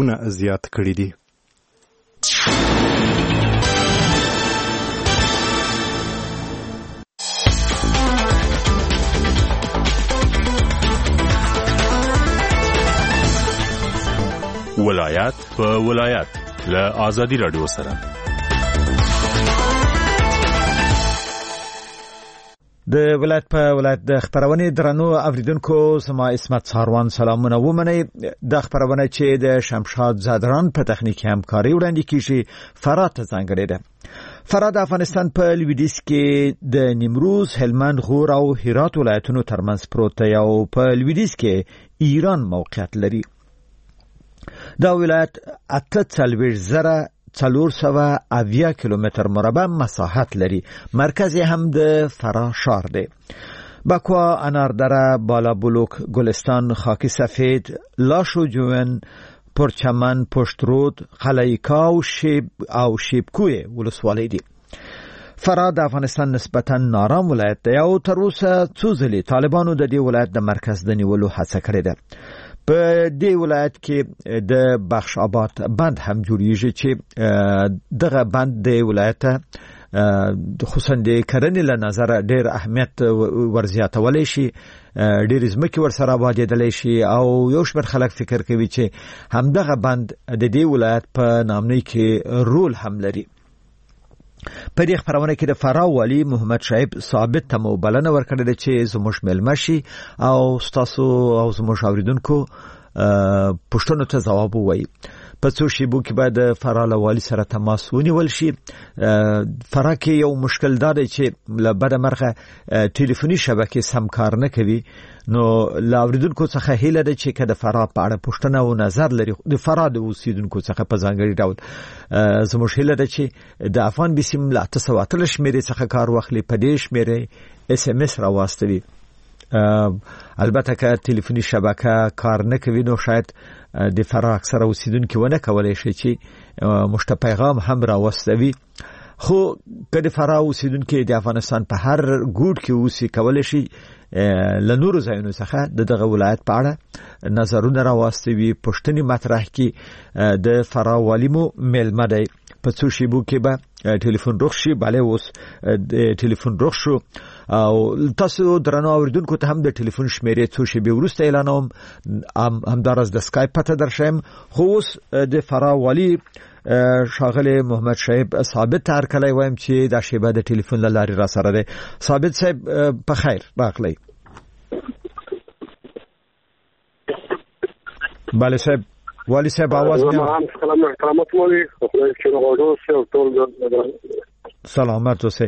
پړاوونه زیات کړي دي. ولایت په ولایت له آزادی رادیو سره د ولایت په ولایت د خبرونه درنو اوریدونکو سما اسمت ساروان سلامونه ومني. د خبرونه چې د شمشاد زادران په تخنیکی همکاري وړاندې کیږي فرات څنګه ده. فرات افغانستان په لویدیځ کې د نیمروز، هلمند، غور او هرات ولایتونو ترمنځ پروت دی او په لویدیځ کې ایران موقعیت لري. دا ولایت 4,400 کیلومتر مربع مساحت لري. مرکز هم د فرا شهر دی. بکوا، اناردره، بالابلوک، گلستان، خاکی سفید، لاشو جوین، پرچمن، پشترود، خلیکا او شیبکوی ولسوالی دی. فرا د افغانستان نسبتا نارام ولایت دی او تر اوسه څو ځلې طالبانو د دې ولایت د مرکز د نیولو هڅه کړې ده. په دې ولایت کې د بخش آباد بند هم جوړیږي چې دغه بند د ولایت خصوصا د کرنې له نظر ډېر اهمیت ورزیاتولی شي، ډېر ځمکې ورسره آبادېدلی شي او یو شمېر خلک فکر کوي چې همدغه بند د دې ولایت په نامنۍ کې رول هم لري. په دې خبرونه کې د فرا والی محمد شعیب ثابت ته مو بلنه ورکړه چې زموږ ملمه شي او تاسو او زموږ اوریدونکو پوښتنو ته ځواب ووایي. په څو شیبو کې باید د فرا له والی سره تماس ونیول شي. فرا کې یو مشکل دا دی چې له بده مرغه ټلیفوني شبکې سم کار نه کوي. نو لاوریدونکو څخه هیله ده چې کله فرا په اړه پوښتنه او نظر لري د فرا د اوسیدونکو څخه په ځانګړي ډول زموږ هیله ده چې د افغان بسم الله 900 شمیرې څخه کار واخلي، په دې شمیرې SMS راواستوي. البته که ټلیفوني شبکه کار نه کوي نو شاید د فرا اکثره اوسیدونکو ونه کولای شي چې مشت پیغام هم راوستوي. خو کله فرا اوسیدونکو د افغانستان په هر ګوټ کې اوسې کولای شي له نورو ځایونو څخه دغه ولایت په اړه نظرونه راوستوي، پوښتنې مطرح کړي. د فرا والی مو ملمه دی. په څو شیبو کې به ټلیفون روغ شي. بله اوس ټلیفون روغ شو او تاسو درنو اوریدونکو ته هم د ټلیفون شمیرې څو شیبې وروسته اعلانوم، همدارس د اسکایپ پته درشم. خو اوس د فرا والی شاغله محمد شعیب ثابت تر کله وایم چې دا شیبه د ټلیفون لاري را سره ده. ثابت صاحب په خیر راغلی. بله صاحب، والی صاحب आवाज مې سلامت اوسه.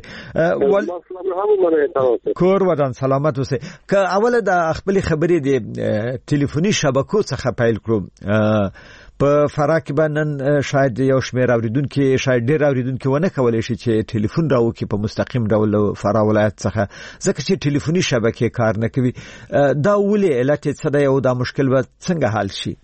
کور ودان سلامت اوسه. که اوله د خپل خبرې د ټلیفوني شبکو څخه پیل کړو. په فرا کې باندې شاید یو شمېر اوریدونکو شاید ډېر اوریدونکو ونه کولای شي چې ټلیفون راوکي په مستقیم ډول فرا ولایت څخه، ځکه چې ټلیفوني شبکې کار نه کوي. دا ولې علت څه دی او دا مشکل به څنګه حل شي؟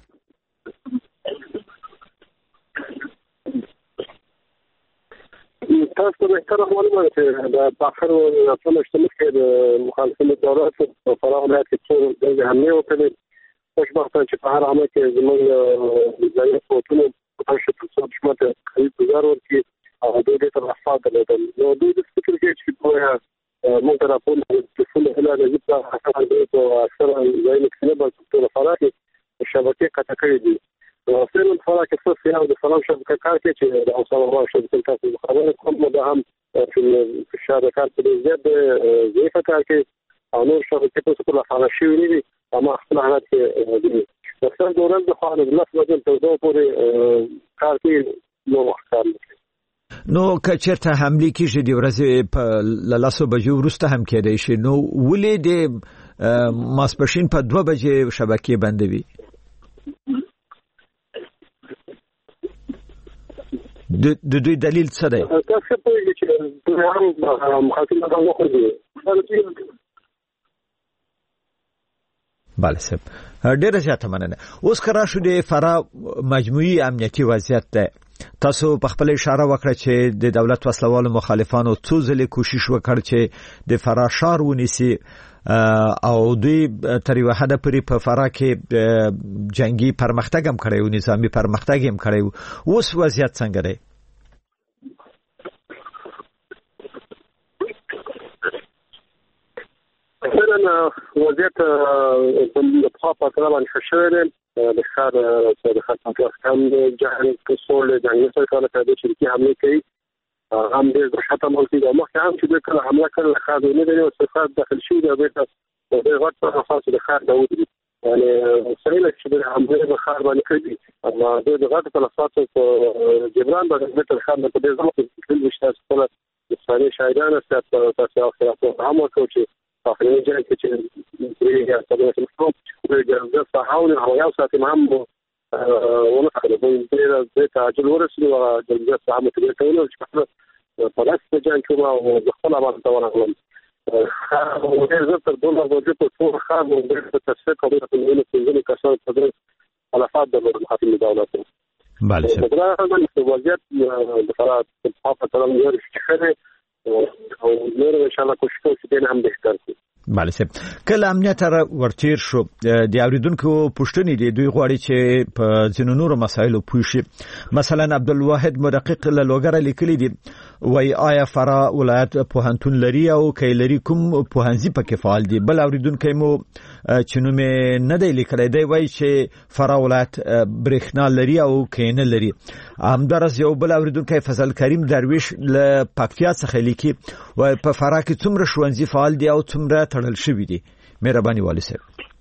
تاسو به تر معلومه چې د اخر خپل اجتماع کې د مخالفت دولت په فرا ولایت کې څو د حمله وکړي. خوشبختانه چې په هر عمل کې زموږ ځای فوټونو په شپږ څو شمته کوي گزار ورکي او د دې تر افاده ده. نو د دې فکر کې چې په موږ راپور د ټلیفون له لارې په اثر د اثر ځای کې به په فرا کې شبکې قطع کړې دي. او فعلا فرا کې څه یو د فرا شبکې کار کې چې د اوسه شبکې تاسو خبرونه کوم دا هم چې شبکې په دې ځای ضعیف کار کې او نور شبکې په څه په فرا شي ویني. اما خپل حالت کې د څنګه دولت د خانه د لاسو په توګه پورې کار کوي نو وخت. نو که چېرته حمله کیږي د ورځې په لاسو بجو وروسته هم کېدای شي، نو ولې د ماسپښین په 2 بجې شبکې بندوي؟ د دوی دلیل څه دی؟ تاسو په دې چې هم مخاطبان نه خوږي. بله صاحب، ډیره زیاته مننه. اوس کرا شو د فرا مجموعي امنیتي وضعیت ده. تاسو په خپل اشاره وکړه چې د دولت وسلوالو مخالفانو څو ځله کوشش وکړ چې د فرا ښار ونیسي او دوی تر یو حد پورې په فراه کې جنگي پرمختګ هم کړی او نظامی پرمختګ هم کړی. اوس وضعیت څنګه دی؟ مثلا وضعیت د پخوا په پرتله باندې ښه شوی دی. د ښار پاکواس هم د جهل کسول جنګي سرکار ته د شرکي حمله کوي هم ډېر ختم موجود دی. مخکې هم چې دوی کله حمله کړل ښار نه دی او څخه داخل شوي دی بیرته د غټ په اساس د ښار ته ودرېد. یعنې صحیح ده چې د حملې په ښار باندې کړي اما دوی د غټو په اساس په جبران باندې بیرته ښار نه په دې ځای کې کړل چې خپل اسلامي شاهدان تاسو خلاف هم وکړو چې آخرین جایی که چه یا سابقه مفهوم جلسه صحاون هوایی ساعتی هم ونخده به تعجل ورسید و جلسه صحاون تبیر کنید و چه پرست جان کما و بخلا ما توانا غلم وغير زبط الدولار وجب الفور خام وغير التسفيق قضية الأولى في ذلك كسر تدرس على فاد المحاكم الدولة. بله شب. بدأنا وضعيات بصراحة الحافة ترى غير شخصي او نور ان شاء الله کوشش کوو چې دین هم بهتر شي. بله صاحب کله امنیت را ورتیر شو د اوریدونکو پوښتنې دي دوی غواړي چې په ځینو نورو مسایلو پوه شي. مثلا عبدالواحد مدقق له لوګره لیکلي دي وای آیا فراه ولایت پوهنتون لري او کای لري کوم پوهنځي پکې فعال دي. بل اوریدونکو مو چې نو مې نه دی لیکلی دی وای چې فراه ولایت برېښنا لري او کای نه لري. همدارس یو بل اوریدونکو فضل کریم درویش له پکتیا څخه لیکي وای په فراه کې څومره ښوونځي فعال دي او څومره تړل شوي دي. مهرباني والي صاحب.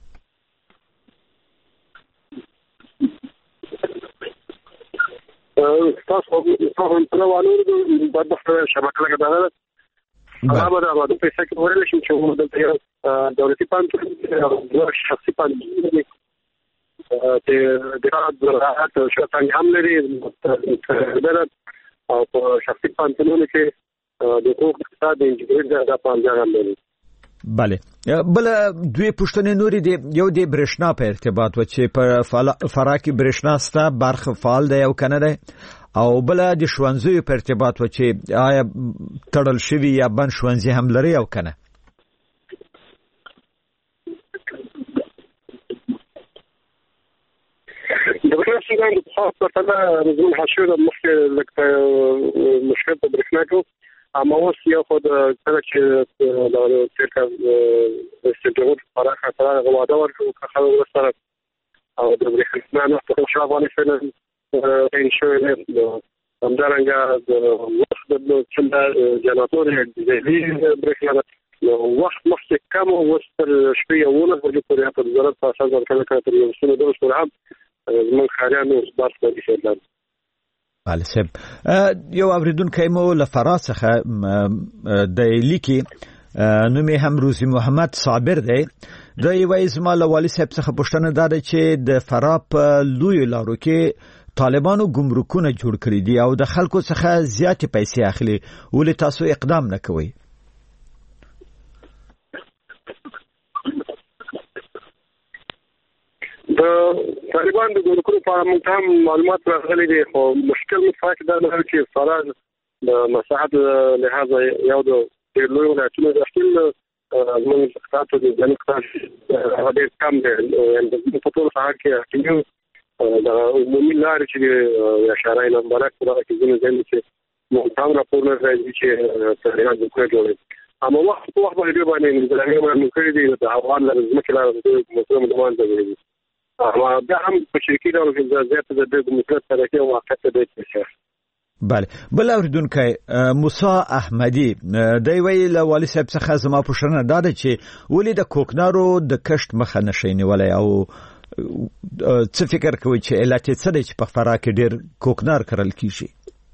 تاسو په نوانو د دفتر شبکه لګیدل هغه د پیسې کې ورل شي چې د دولتي پانتون او شخصي پانتون د راحت شتان هم لري او په شخصي پانتونونو کې د حقوق اقتصاد انجینر د پانځه هم لري. بله بل دوی پښتنې نوري دي یو د برېښنا په ارتباط و چې په فراه کې برېښنا ستا برخه فعال دی او کنه دی او بل د ښوونځیو په ارتباط و چې آیا تړل شوی یا بند ښوونځي هم لري او کنه. د برېښنا څنګه د خاص پرتله رزون حشو د مشکل په برېښنا کې اما اوس یو خود کله چې د ترکا استجابت فراه خطر غواړه ورکو که خلک سره او د برېښنا نه په شاوانه سره ان شاء الله همدارنګه د وخت د څنګه جنراتور د برېښنا وخت مخکې کم او تر شپې یوونه ورته پورې په ضرورت په اساس ورکړل کېږي یو څه د سره هم من خاریانو زبر په دې شکل. بله صاحب یو اوریدونکی مو له فراه څخه د لیکي نوم یې هم روزي محمد صابر دی. د یوه زما له والي صاحب څخه پوښتنه دا ده چې د فراه په لویو لارو کې طالبانو ګمرکونه جوړ کړي دي او د خلکو څخه زیاتې پیسې اخلي ولې تاسو اقدام نه کوئ؟ د طالبان د ګمرکونو په اړه موږ هم معلومات راغلي دي خو مشکل مفاق دا نه چې فراه د مساحت لحاظ یو د لوی ولایتونو د خپل موږ څخه د جنوب څخه د کم د په ټول ښار کې د عمومي لارې چې د شارع نمبرک په دغه کې ځینې ځایونه چې موږ هم راپورونه راځي چې طالبان ګمرکونه جوړوي اما وخت په وخت باندې موږ کړی دي د افغان د ځمکې لارې د مسلمان دوام دی اما دا هم په شرکي ډول کې زیات د ګمرک سره کې واقع دی چې. بله بل اوریدونکی موسی احمدی دی ویل والي صاحب څخه زما پوښتنه دا ده چې ولې د کوکنارو د کښت مخه نشي نیولای او څه فکر کوي چې علت یې څه دی چې په فراه کې ډېر کوکنار کرل کیږي؟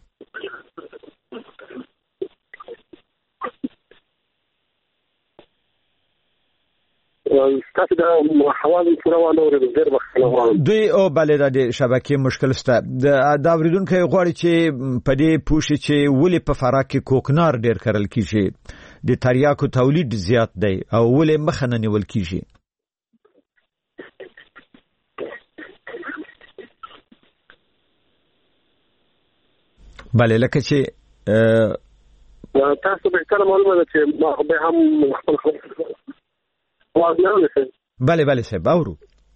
تاسو د حواله پروانه ورته ډېر وخت دوی او بل د شبکې مشکل سته د اوریدونکو غواړي چې په دې پوښي چې ولې په فراه کې کوکنار ډېر کرل کیږي د تریاکو تولید زیات دی او ولې مخه نه نیول کیږي؟ بله لکه چې تاسو به کله معلومه ده چې ما به هم خپل واضح نه ده. بله بله صاحب اورو.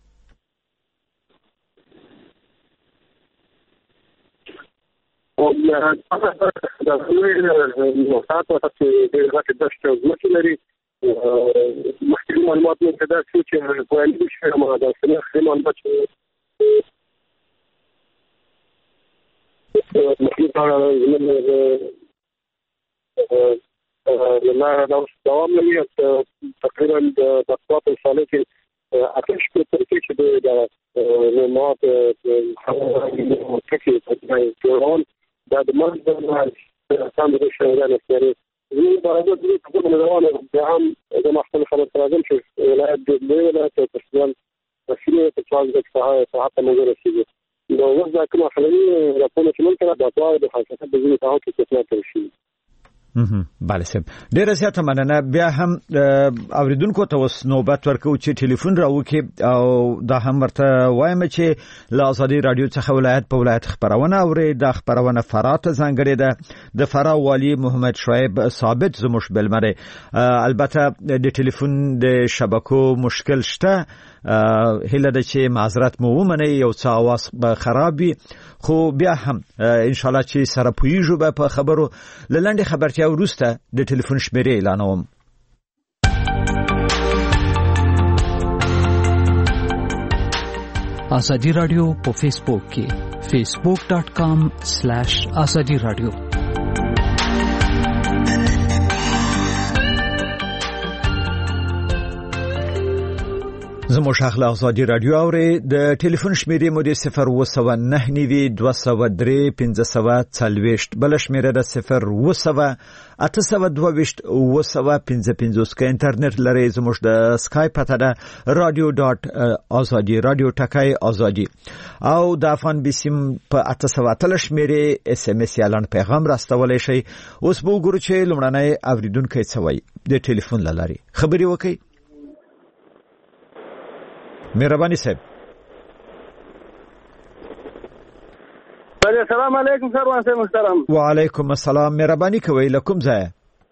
او دا موسات او چې د غټ دشت ځمکې لري مخکې معلومات مو کدا چې کوالي شي ما دا څنګه معلومات لما دوام لي تقريبا بخطوات الصالة في أكش بالتركيز بالمواد التركيز الجيران بعد ما كان بالشهرين الثاني زي بعد ذلك كل من الوان بعام إذا ما حصل خبر تراجم شوف ولا ولا تسلم السنة تتواجد ساعات موجودة السجن لو وزع كما خليني لكونه ممكن بأطوار بحاجة بزينة تعاون تسمع ترشيد. بله صاحب ډیره زیاته مننه. بیا هم اوریدونکو ته وس نوبت ورکو چې ټلیفون راوکي او دا هم ورته وایم چې له آزادي رادیو څخه ولایت په ولایت خبرونه اوري. د خبرونه فرات ځانګړي ده د فرا والی محمد شعیب ثابت زموږ بلمره. البته د ټلیفون د شبکو مشکل شته، هله د چې معذرت مو ومنه یو څه اواز به خرابي، خو بیا هم ان شاء الله چې سره پویږو به په خبرو لاندې خبرتیا وروسته د ټلیفون شمیرې اعلانوم. آزادی رادیو په فیسبوک کې facebook.com/azadi radio. زموږ اخلاق آزادی رادیو اوري. د ټلیفون شمیرې مو د 01992031540 بل شمیره د 080822255 که انټرنیټ لري زموږ د اسکایپ پته ده radio.azadi او د افغان بسیم په 800 شمیرې اس ام اس اعلان پیغام راستولای شي. اوس به وګورو چې لمړنۍ اوریدونکو څه وایي د ټلیفون لاري خبري وکړي. مهرباني صاحب. السلام علیکم سروان صاحب محترم. وعلیکم السلام. مهرباني کوي لکم ځای.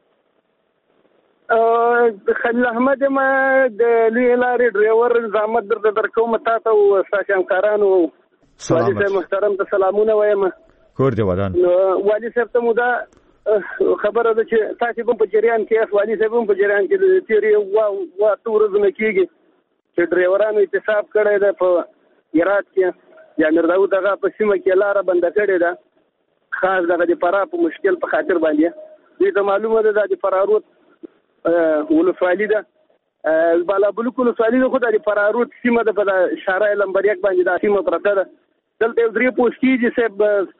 خلیل احمد ما د لوی لارې ډرایور زحمت درکوم تاسو او تاسو همکارانو. والي صاحب محترم ته سلامونه وایم. کور دی ودان. والي صاحب ته مودا خبره ده چې تاسو په جریان کې والي صاحب په جریان کې د تیری وا تورزم کېږي چې ډرایورانو احتساب کړی ده په هرات کې یا مرداود دغه په سیمه کې لار بند کړی ده، خاص دغه د فرا په مشکل په خاطر باندې. دې ته معلومه ده د فراروت ولسوالي ده بالا بلوک ولسوالي ده، خو د فراروت سیمه ده په شارع لمبر 1 باندې د سیمه پرته ده. دلته درې پوسټي چې صاحب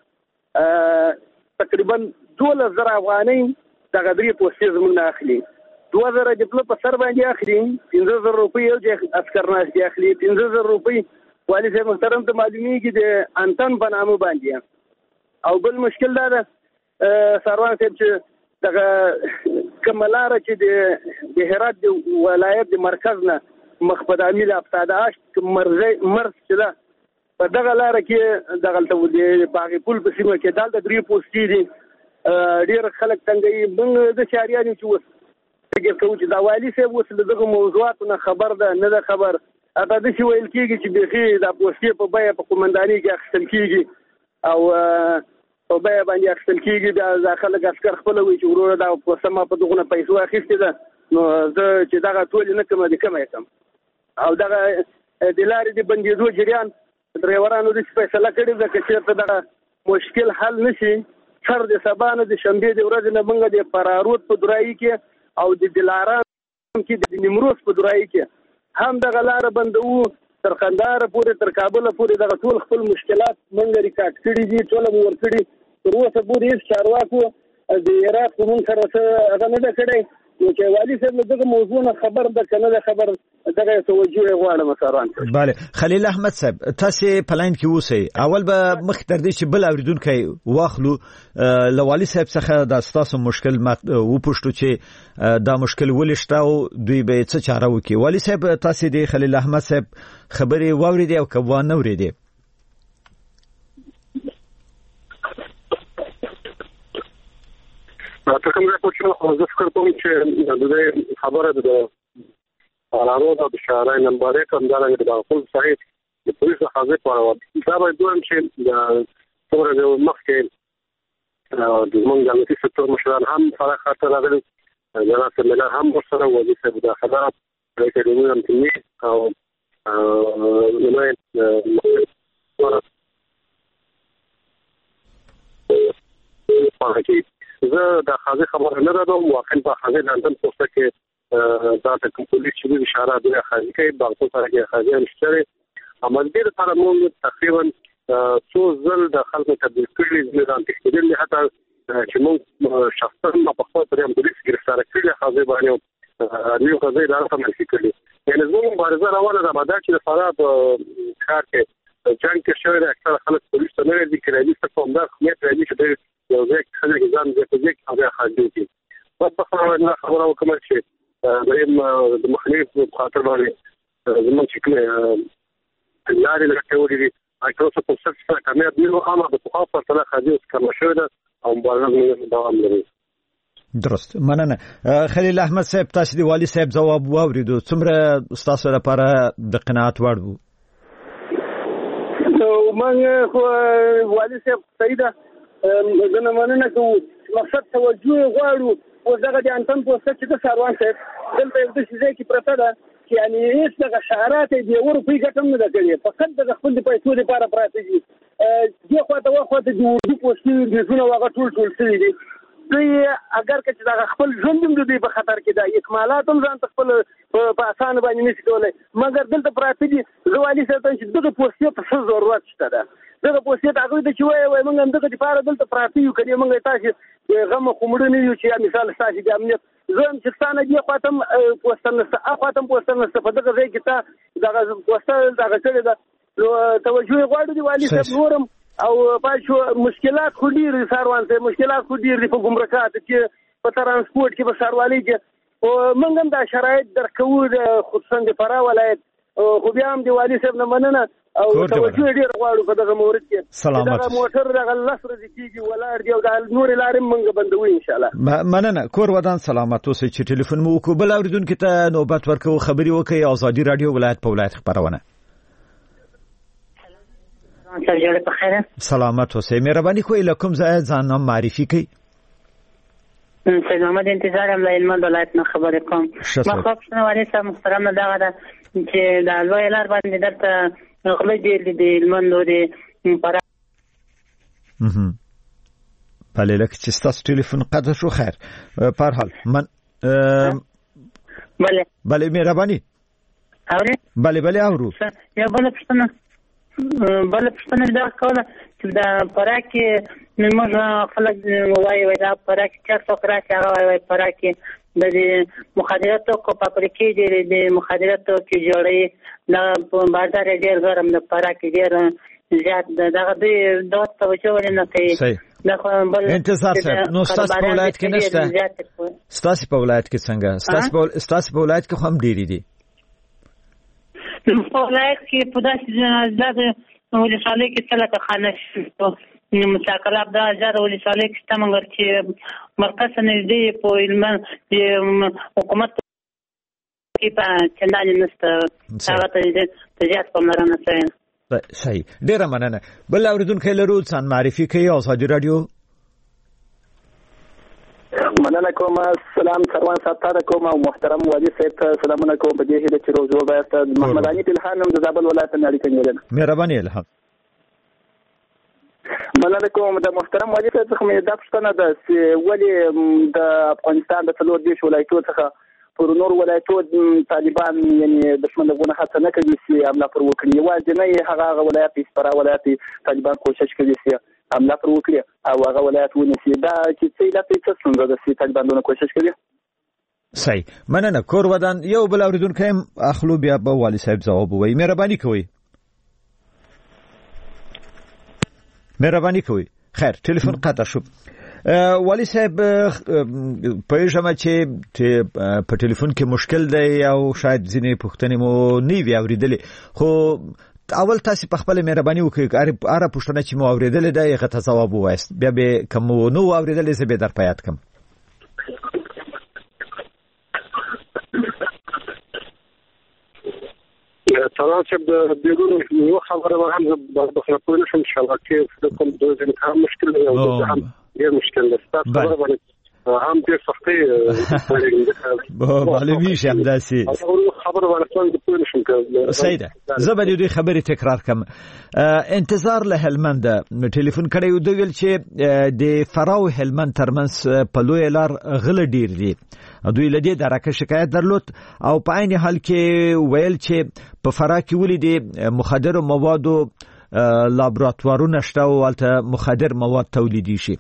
تقریبا 12000 افغانۍ دغه درې پوسټي زموږ نه اخلي. 2000 جپله په سر باندې اخلي، 15000 روپۍ یو ځای عسکرناش دی اخلي، 15000 روپۍ والي صاحب محترم ته معلومیږي د انتن په نامه باندې. او بل مشکل دا ده سروان صاحب چې دغه کملاره چې د هرات د ولایت د مرکز نه مخ په دامل افتاداش مرز چې ده په دغه لار کې دغه د باغ پل په سیمه کې دال د درې پوسټي دي. ډیر خلک څنګه موږ د شهريانو چې وس فکر کوو چې دا والي صاحب وس دغه موضوعاتونه خبر ده نه ده خبر. اته د شي ویل کېږي چې بخي د پوسټي په بیه په قومنداني کې اخیستل کېږي او په بیه باندې اخیستل کېږي. دا خلک عسكر خپل وي چې وروره دا په سم په دغه پیسو اخیستي ده، نو زه چې دغه ټول نه کوم د کومه کم او دغه د لارې د بندیدو جریان ډرایورانو د فیصله کړې ده چې دغه مشکل حل نشي تر د سبانه د شنبه د ورځې نه موږ د فراروت په درایي کې او د دلارام کې د نیمروز په درایي کې هم دغه لار بندو تر قندهار پورې تر کابل پورې دغه ټول خپل مشکلات موږ ریکارډ کړي دي، ټول مو ور کړي. تر اوسه پورې هیڅ چارواکو د هرات کوم سره هغه نه ده کړی. نو چې والي صاحب دغه موضوع نه خبر ده کنه ده خبر دغه توجه غواړم سروان. bale خلیل احمد صاحب تاسو پلاین کې اوسئ. اول به مخ تر دې چې بل اوریدونکو واخلو له والي صاحب څخه د تاسو مشکل وپوښتو چې دا مشکل ولشته او دوی به څه چاره وکړي. والي صاحب تاسو د خلیل احمد صاحب خبري واوریدي او کوا نه اوریدي؟ ته کوم څه چې زه فکر کوم چې د خبره ده قرارو د شارع نمبر 1 همدارنګه د خپل صحیح د پولیس حاضر پاره دا به دوم چې د څومره د مخکې د موږ د سکتور مشران هم سره خاطر راغلي جناب ملا هم ورسره وظیفه مداخلات پرېکړې هم کوي او نو زه د حاضر خبره نه راځم واقعا په حاضر لندن پوسټ کې دا د پولیس چې اشاره د حاضر کې باغ سره کې حاضر نشته عملګر سره موږ تقریبا څو ځل د خلکو تبدیل کړي ځان تشکیل نه حتی چې موږ شخصا په خپل طریقه پولیس گرفتار کړي حاضر باندې نیو غزي دا هم کړي یعنی زموږ مبارزه روانه ده بعد چې د فراد کار کې جنگ کې شوی د اکثر خلک پولیس ته نه دي کړي چې کوم دا خمیت راځي چې یو ځای خلک ځان دې په ځای کې حاضر دي په خبره وکړم چې د مخنیف خاطر باندې زموږ چې لارې لټولې دي اکثر په څه څه کامیاب دي نو هغه د خاصه سره حاضر کم شوی ده او مبارزه دوام لري. درست مننه. خلیل احمد صاحب تاسو دی والی صاحب جواب واوریدو څومره تاسو لپاره د قناعت وړ وو؟ نو موږ والی صاحب سیده زنه مننه کوو مقصد توجه غواړو او دغه د انتن پوسټ چې د ساروان صاحب دلته د شیزې کې پرته ده یعنی هیڅ دغه شعارات دی ورپی ګټم نه کړی فقط د خپل پیسو لپاره پراته دي دغه خواته د اردو پوسټي د زونه واغ ټول شوی دي اگر که دا خپل ژوند د دې په خطر کې ده اکمالات هم ځان خپل په اسانه باندې نشي کولای مګر دلته پراته دي زوالي سره چې دغه پوسټي په څه ضرورت شته ده دغه پوسټي هغه د چې وای موږ هم دغه لپاره دلته پراته یو کړي موږ تاسو غم کومړنی یو چې مثال تاسو د امنیت زم چې ستانه دی خاطم پوسټر نسته په دغه ځای کې تا دغه پوسټر دغه څه ده توجه غواړي دی والی صاحب نورم او پښو مشکلات خو ډیر ساروان ته مشکلات خو ډیر په ګمرکات کې په ترانسپورت کې په ساروالۍ کې او موږ هم دا شرایط درکو خصوصا د فراه ولایت خو بیا هم دی والی صاحب نه مننه او توجه ډیر غواړو په دغه مورد کې دغه موټر دغه لسره کیږي ولر دی او د نور لارې موږ بندوي ان شاء الله. مننه کور ودان سلامت اوسئ چې ټلیفون مو وکړو بل اوریدونکو ته نوبت ورکو خبري وکړي ازادي رادیو ولایت په ولایت خبرونه. سلامت اوسئ مهرباني کوئ لکم ځان معرفي کړئ. سید محمد انتظار هم له هلمند ولایت نه خبرې کوم. مخاطبونه والي صاحب محترم دغه ده چې د لوی لار باندې درته غلې دی د هلمند ورې فراه بله لکه چې ستاسو ټلیفون قطع شو خیر په هر حال من بله مهرباني اورئ بله اورو یا بله پښتنه دا کوله چې د فراه کې موږ خلک وایي دا فراه کې چې څوک راځي هغه وایي فراه کې د مخدراتو کو پاپریکې د مخدراتو کې جوړي دا بازار ډېر ګرم د فراه کې ډېر زیات دغه د توجه ورنه کوي انتظار صاحب نو ستاسو په ولایت کې نشته ستاسو په ولایت کې څنګه ستاسو په ولایت کې هم ډېری دي په ولایت کې په داسې ځای ولسوالۍ کې څلته خانه مشاکلات دا ځای ولسوالۍ کې څنګه چې مرکز نږدې په علم حکومت کې په چندان نشته هغه ته زیات پاملرنه شوی. صحیح ډیره مننه. بل اوریدونکو لرو ځان معرفي کوي ازادي رادیو. مننه کوم سلام سروان ساتار کوم او محترم والی صاحب سلامونه کوم په دې هیله چې روز وبایست محمد علي الهام د زابل ولایت نه اړیکه نیولم. مهرباني الهام. مننه کوم د محترم والی صاحب څخه مې دا پوښتنه ده چې ولې د افغانستان د څلور دیش ولایتونو څخه پر نور ولایتونو طالبان یعنی دښمن لغونه هڅه نه کوي چې حمله پر وکړي یوازې نه هغه ولایت فراه ولایت طالبان کوشش کوي چې حمله پر وکړي او هغه ولایت ونیسي دا چې څه علت څه څنګه د طالبانونو کوشش کوي. صحیح مننه کور ودان یو بل اوریدونکو هم اخلو بیا به والی صاحب جواب وایي. مهرباني کوئ خیر ټلیفون قطع شو. والی صاحب پېژم چې په ټلیفون کې مشکل دی او شاید ځینې پوښتنې مو نه وي اورېدلې خو اول تاسو په خپل مهرباني وکړئ اره پوښتنه چې مو اورېدلې ده هغه ته جواب ووایاست بیا به کوم نو اورېدلې زه به در په یاد کړم. ترى د بیرون یو خبره هم د خپل شم شبکې کوم د دې هم مشکل دی او هم یو مشکل دی تاسو خبره باندې هم ډېر سختي معلومي شم داسي خبره باندې د پوه نشم کړم سیده زبر یو خبرې تکرار کوم انتظار له هلمند ټلیفون کړی دوی ویل چې د فراو هلمند ترمنځ په لوی لار غل ډیر دي دوی لدی درکه شکایت درلود او په عین حال کې ویل چې په فرا کې ولې د مخدر موادو لابراتوارونه شته او البته مخدر مواد تولیدي شي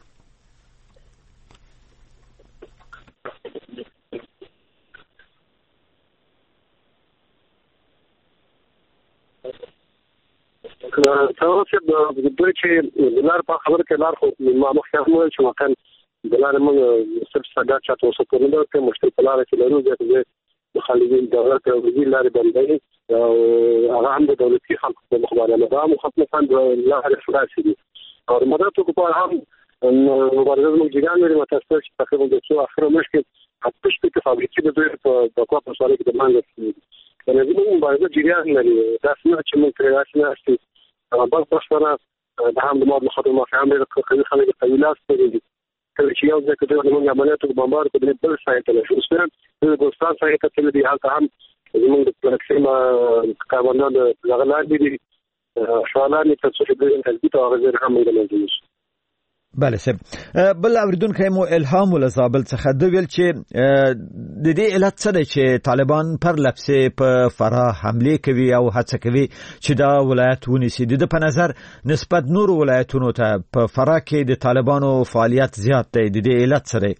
تاسو چې د چې لار په خبره کې لار خو ما مخکې چې وکړ د لار موږ سب ساده چاته اوسه کومه د مشکل په لار کې لرو چې مخالفین دولت او وزیر لارې بندوي او هغه هم د دولتي خلکو په مخابره نه مخاطبان د لارې خلاصې دي او مدته کو په هم مبارزه موږ جګان لري متاسف چې تقریبا د څو اخر مشکل حتی چې فابریکې د دوی په کومه په سوالې کې د مانګ کنه زموږ مبارزه جګان لري دا څنګه چې موږ ترې راشي بل پښتنه د هم د ماده مخاطب مفاهیم د خلک قویلات کوي کله چې یو ځکه د موږ عملیاتو بمبار په دې بل سایت له شو سپین د ګوستان سایت ته دی حالت هم زموږ د پلاتفورم کاربن د غلان دي شوالان ته څه د تثبیت او غیر هم موجود بله سب بل اوریدونکو مو الهام ولزابل څخه د ویل چې د دې علت څه دی چې طالبان پر لپسې په فرا حمله کوي او هڅه کوي چې دا ولایت ونیسي د په نظر نسبت نور ولایتونو ته په فرا کې د طالبانو فعالیت زیات دی د دې علت څه دی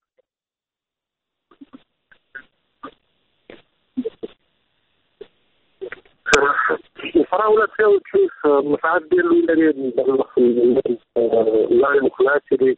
فراولة كيف متعدل الذي لا مخلاتي دي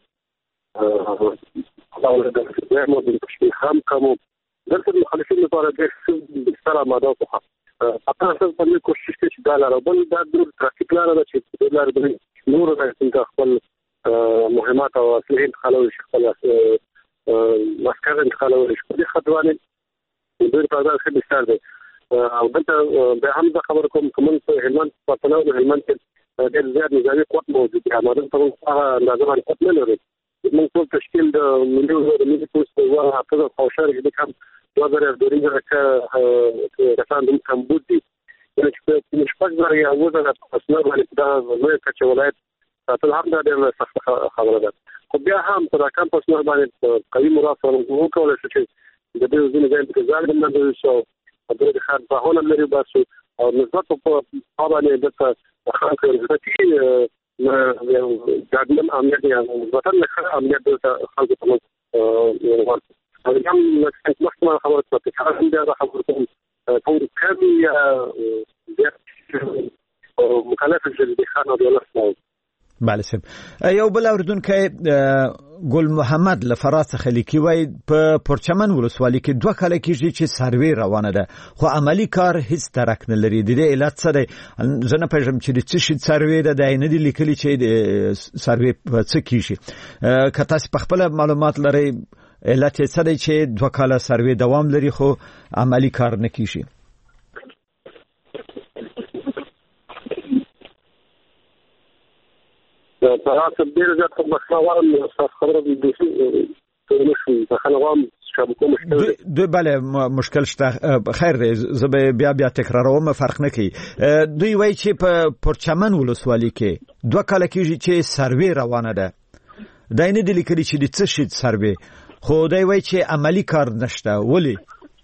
فراولة بالإسلام وبالتشبيه خام كانوا ذلك المخالفين لطارة بالسلام مادوطها أقنا سنة منكو الشيشتش دالا ربال دا دور تراكيك لانا دا شيء دولار بني نور دا يسنك أخبال مهمات واسلحين خلوه شخبال مسكرين خلوه شخبال خدواني دور تراكيك خب بستار دي او دلته به هم د خبر کوم کوم په هلمند په تنو د هلمند کې ډېر زیات نظامي قوت موجود دی امر ته هغه اندازه باندې قوت نه لري موږ ټول تشکیل د ملي پولیس او حافظ او شهر کې کوم وزیر د ریاض کسان د کمبود دي چې په شپږ ځای یو ځای په اسناد باندې دا نوې کچ ولایت تل هم دا ډېر سخت خبره ده خو بیا هم په راکم په اسناد باندې قوي مرافعه وکول شي چې د دې ځینې ځای په ځای باندې شو د خان په هونه لري باسو او نسبت په باندې د خان کړي یو ګډن امنیت یا وطن له امنیت د خلکو په او هم مخکې خبره کوي چې هغه د خبرو کوم کمی او مکلف د خان او دولت بله سم یو بل اوریدونکو ګل محمد لفراس خلیقی وای په پرچمن ولسوالۍ کې 2 کال کېږي چې سروې روانه ده خو عملی کار هیڅ درک نه لري د دې علت څه دی زه نه پېژنم چې د څه شي سروې ده د نه دي لیکلي چې د سروې په څه کېږي که تاسو په خپل معلومات لرئ علت څه دی چې 2 کال سروې دوام لري خو عملی کار نه کېږي تراكم دير ذات مخاوام خبره بالدوسي خلوام شبكه مشكله دوی بله مشکل شته خیر دی زه بیا تکراروم فرق نه کوي دوی وایي چې په پرچمن ولسوالۍ کې 2 کال کېږي چې سروې روانه ده دا نه دي لیکلي چې د څه شي سروې خو دوی وایي چې عملی کار نشته ولی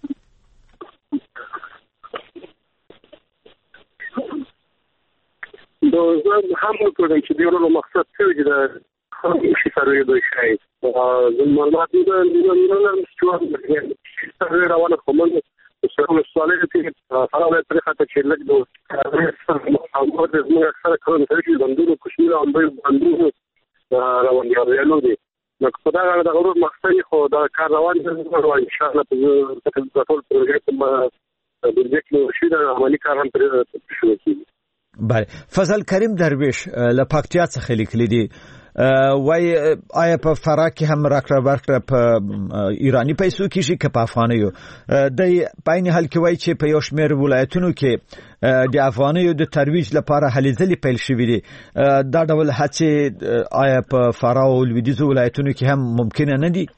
دوزن هم کوي چې دیورو مقصد څه دی خو شي سروي دوی شي معلومات دي نه مستوى سروي روانه کومه سروي سوالې چې فراوله طریقه ته چې لګ دوه او د زموږ اکثر کارونه کوي بندونو کوشنی او بندونو روان دي نو په دا غوړ د غوړ مقصد خو دا کار روان دي او ان شاء الله په ټول پروژې په دغه شي د عملی کار هم شروع کیږي بله فضل کریم درویش له پکتیا څخه لیکلی دی وای آیا په فراه کې هم راکړه ورکړه په ایرانی پیسو کې شي که په افغانیو؟ د پاین حال کې وای چې په یو شمېر ولایتونو کې د افغانیو د ترویج لپاره هلې ځلې پیل شوې دي. دا ډول هڅې آیا په فراه او لویدیځو ولایتونو کې هم ممکنه نه دي؟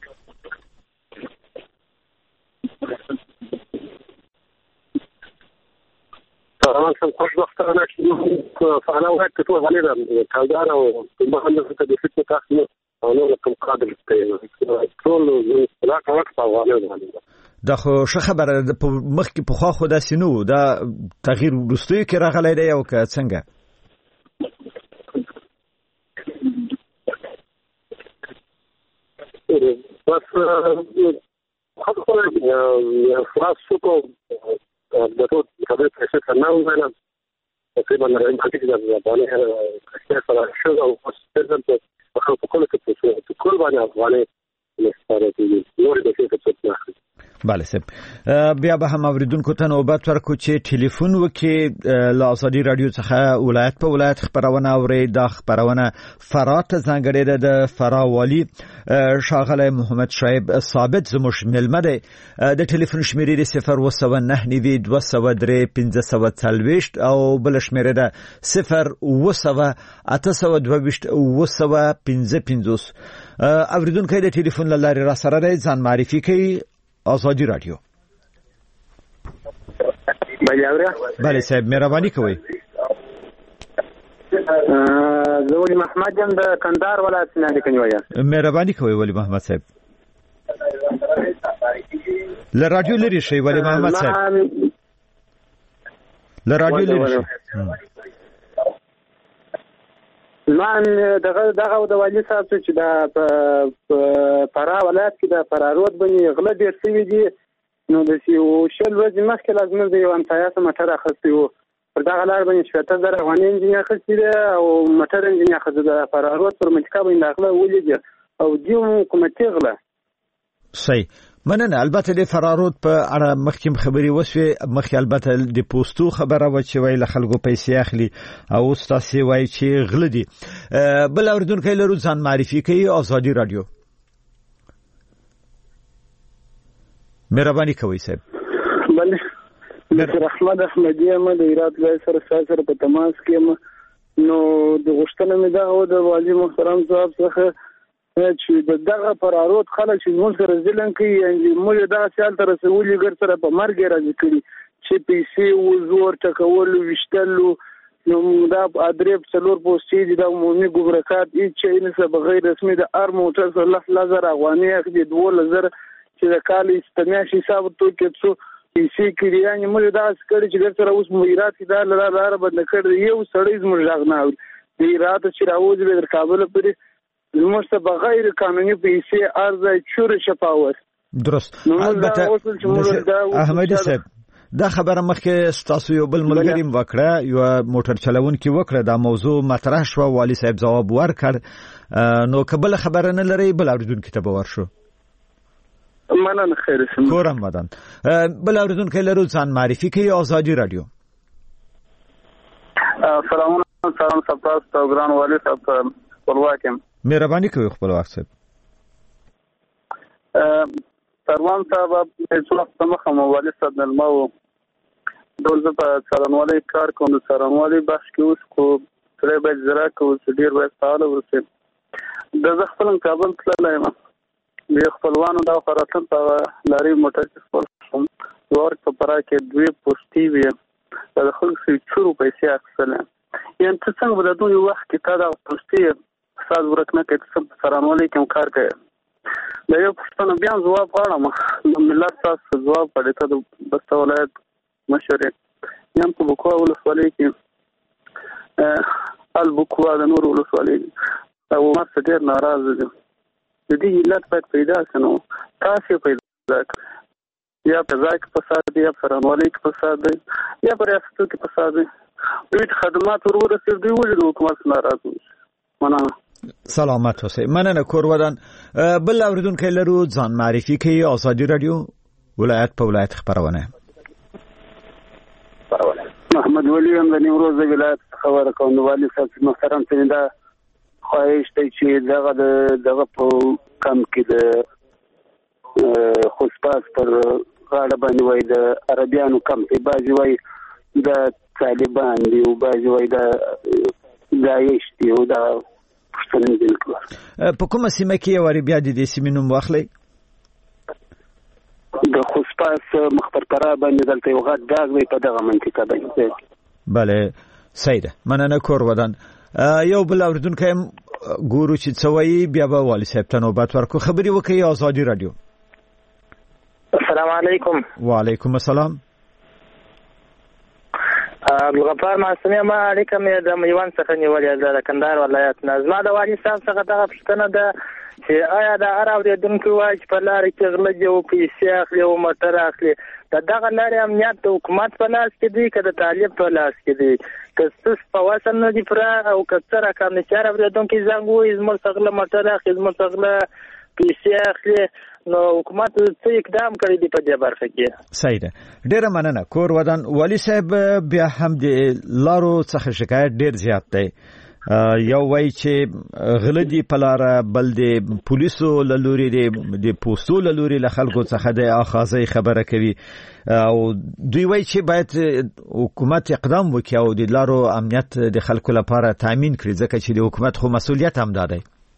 طبعا كان خوشبختانه فانا وقت تو غالبا كالدارا ومهندس تدفيت تاخذ انا لكم قادر كل لا وقت غالبا دا خو ښه خبره په مخ کې په خو دا سينو دا تغییر وروستي کې راغلی دی او که څنګه؟ بس خلاص شكو بدو كده كده كنا ولا تقريبا 40 دقيقه يعني كيف الشغل او استخدام كل كل باندې افغاني مستعمره نور د څه څه نه. بله سب بیا به هم اوریدونکو ته نوبت ورکو چې ټلیفون وکي له ازادي رادیو څخه ولایت په ولایت خبرونه اوري. د خبرونه فرات ځانګړي د فراه والی شاغله محمد شعیب ثابت زموږ ملمه دی. د ټلیفون شمیرې 01992031540 او بل شمیرې ده 02082221550. اوریدونکو د ټلیفون لارې را سره دی ځان معرفي کوي. آزادی رادیو. بله صاحب مهرباني کوئ. زه ولی محمد یم د کندهار ولایت نه لیکنی. مهرباني کوئ ولی محمد صاحب. له رادیو لري شي ولی محمد صاحب. له رادیو لري شي. من دغه د والی صاحب چې دا په فراه ولایت کې د فرارود باندې غله ډېر شوي دي. نو د شل ورځې مخکې لازم د یو امتیاز موټر اخیستی و. پر دغه لار باندې 70,000 افغاني انجینر اخیستی دی او موټر انجینر اخیستی د فرارود پر منطقه باندې غله ولیدل او دیو حکومتي غله. صحیح. مننه. البته د فرارود په اړه مخکې خبري وسوي. مخکې البته د پوسټو خبره و چې ویل خلکو پیسې اخلي او تاسو وایي چې غل دي. بل اوریدونکو لرو ځان معرفي کوي. آزادی رادیو. مهرباني کوئ صاحب. بله ډاکټر احمد احمدی احمد ایراد ځای سره په تماس کې نو د غشتنه مې دا د والی محترم صاحب څخه چې دغه فرارود خلک چې موږ سره ځلن کوي یعنی موږ دا سیال تر رسولي ګر سره په مرګ راځي کړي چې پیسې وزور ټکول وشتلو. نو دا ادرب څلور پوسټي دي د عمومي ګمرکات چې نه بغیر رسمي د ار موټر سره 10,000 افغاني اخلي 2,000 چې د کال استمیاشي حساب تو کې څو پیسې کړي. یعنی موږ دا سکړي چې ګر سره اوس مېرات دا لاره بند کړ یو سړی زموږ ځغنه دی رات چې راوځي د کابل پرې زموږ ته بغیر قانوني پیسې ارزه چور شپاوت. درست. البته احمدی صاحب دا خبره مخکې تاسو یو بل ملګری وکړه یو موټر چلون کې وکړه دا موضوع مطرح شو. والی صاحب جواب ورکړ. نو قبل خبره نه لري بل اوریدونکو ته باور شو. مننه خیر شم. کورم مدن. بل اوریدونکو لرو ځان معرفي کوي. آزادی رادیو. سلام سپاس پروګرام والی صاحب خپلواکم. مهرباني کوي خپلواک صاحب. سروان صاحب هیڅ وخت مخه والی صاحب نلمو دولت په څارنوالي کار کوم. څارنوالي بحث کې اوس کو سره به زرا کو ډیر به ساده ورسې د خپل کابل تللی ما د خپلوانو دا فراتن په لاري موټر کې خپل ورک په پرا کې دوی پوسټي وي د خلک څخه چورو پیسې اخیستل. یعنی څنګه به د دوی وخت کې تا دا پوسټي ساز ورکنه کې څه څارنوالي کوم کار کوي. دا یو پښتنه بیا جواب غواړم د ملت تاسو جواب پړې ته د بسته ولایت مشورې یم په بکوا ولسوالۍ کې البکوا د نور ولسوالۍ او ما څه ډېر ناراضه دي. د دې علت باید پیدا شنو تاسو پیدا یا په ځای کې فساد دی یا څارنوالۍ کې فساد دی یا په ریاستو کې فساد دی. دوی خدمات ورسېږي دوی ولې د حکومت ناراضه دي. مننه. سلامت اوسئ. مننه کور ودان. بل اوریدونکو لرو ځان معرفي کوي. آزادی رادیو ولایت په ولایت خبرونه. محمد ولی هم د نیمروز ولایت خبره کوم. والی صاحب محترم څنګه خواهش دی چې دغه په کم کې د خوسپاس پر غاړه باندې وای د عربیانو کم دی، بعضې وای د طالبان دی او بعضې وای د داعش دی او دا پوښتنې دې وکړه. په کومه سیمه کې یې وارې بیا د دې سیمې نوم واخلئ؟ د خوسپاس مخبر پرا باندې دلته یو غټ داغ دی په دغه منطقه باندې. بله صحیح ده، مننه کور ودان. یو بل اوریدونکی هم ګورو چې څه وایي، بیا به والي صاحب ته نوبت ورکړو. خبرې وکړئ ازادي راډیو. السلام علیکم. وعلیکم السلام. عبدالغفار معصومي، ما اړیکه مې د میوند څخه نیولې ده، د کندهار ولایت نه. زما د والي صاحب څخه دغه پوښتنه ده چې آیا د هر اورېدونکي وایي چې په لارې کې غله دي او پیسې اخلي او موټر اخلي، د دغه لارې امنیت د حکومت په لاس کې دی که د طالب په لاس کې دی؟ که څه په وسه نه دي پوره او که څه رقم نه چې هر اورېدونکي زنګ ووایي زموږ څخه غله موټر اخلي، زموږ څخه غله پیسې اخلي، نو حکومت څه اقدام کړی دی په دې برخه کې؟ صحیح ده، ډیره مننه کور ودان. والي صاحب بیا هم د لارو څخه شکایت ډیر زیات دی. یو وایي چې غله دي په لاره، بل د پولیسو له لوري د پوستو له لوري له خلکو څخه د آخازۍ خبره کوي، او دوی وایي چې باید حکومت اقدام وکړي او د لارو امنیت د خلکو لپاره تامین کړي، ځکه چې د حکومت خو مسؤلیت هم دا دی.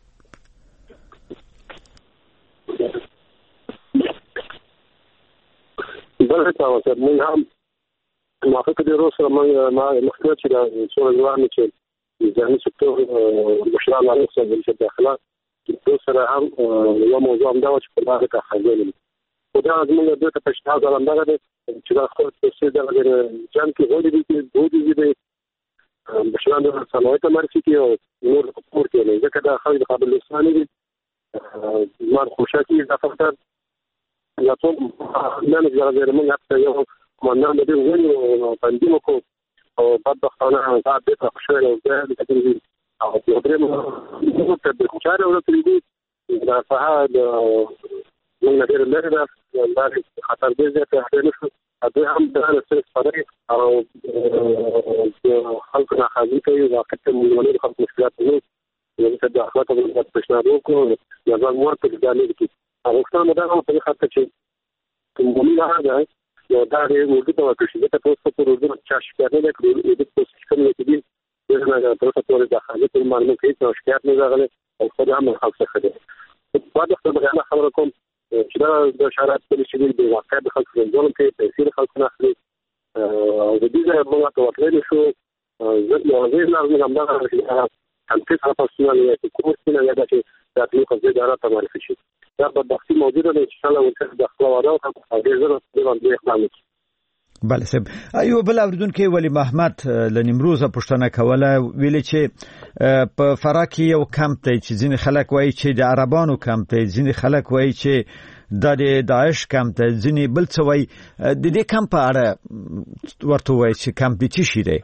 بل څه وکړ موږ هم موافق دي روسره ما مخکې چې دا څو ځوان چې ځاني سکتور مشران علیه السلام چې داخله د سره هم یو موضوع هم دا چې په لاره کې خاصه او دا زموږ د ته پښتو غلنده ده چې دا خپل څه د جام کې هولي دي مشران د صنعت مرکزي کې او نور کور کې نه ځکه دا خلک قابل لساني دي مار خوشاکي د فقط یا ټول نه غواړي موږ هڅه یو مونږ د دې ونو باندې وکړو او بدبختانه دا د خوشاله او د دې او د درې مو ته د خوشاله ورته دي دا فهاد موږ نه لري دا خطر دې ته اړتیا نشو دا هم د نسل فرق او خلکنا خاصی کوي واقعا موږ نه خلک مشکلات نه یو څه د اخلاق او د پښتنو کو یا ځان مو ته د دې کې هغه څه دا په خاطر چې کومه نه ده یو دا د ورته توګه چې دا تاسو په ورته چې شکایت نه کړو د تاسو کومه کې دي دا نه تاسو په ورته داخله په معلومات کې تاسو شکایت نه غواړئ او خو هم خلک څه خبره بعد خبره خبره کوم چې دا د شرایط په چې د واقع د خلکو ځول کې تاثیر خلکو نه اخلي او د دې موږ ته وکړل شو زه یو ځای نه هم دا هم څه تاسو نه یې کوم څه نه یاد چې دا ټول خبره دارا ته معرفي شي دا په بحثي موجوده ده چې الله ورته د خپل واره او د زړه د باندې اقدام وکړي. بله صاحب، ایو بل اوریدونکي ولی محمد لنیمروزه پښتنه کوله، ویل چې په فراه کې یو کمپ دی چې ځینې خلک وایي چې د عربانو کمپ دی، ځینې خلک وایي چې د داعش کمپ دی، ځینې بل څه وایي. د دې کمپ په اړه ورته وایي چې کمپ دی څه شي دی؟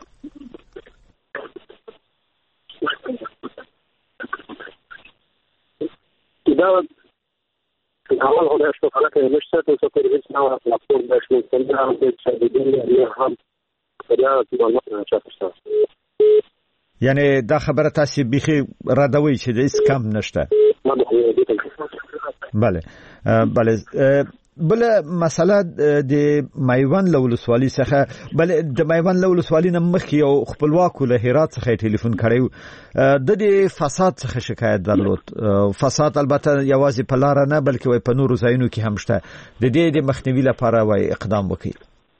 دا اول هو چې خلک یې نشته څه کوي چې نو راپور د شنو څنګه هم د شاګردانو یا هم دا چې معلومات راځي. یعنی دا خبره تاسو بيخي رادوي چې د هیڅ کم نشته. بله بله. بل مسله د میوند لولسوالي څخه، بل د میوند لولسوالي نه مخ یو خپلواک له هرات څخه ټلیفون کړیو، د دې فساد څخه شکایت درلود. فساد البته یوازې په لار نه بلکې وای په نورو ځایونو کې هم شته. د دې د مخنیوي لپاره وای اقدام وکړي.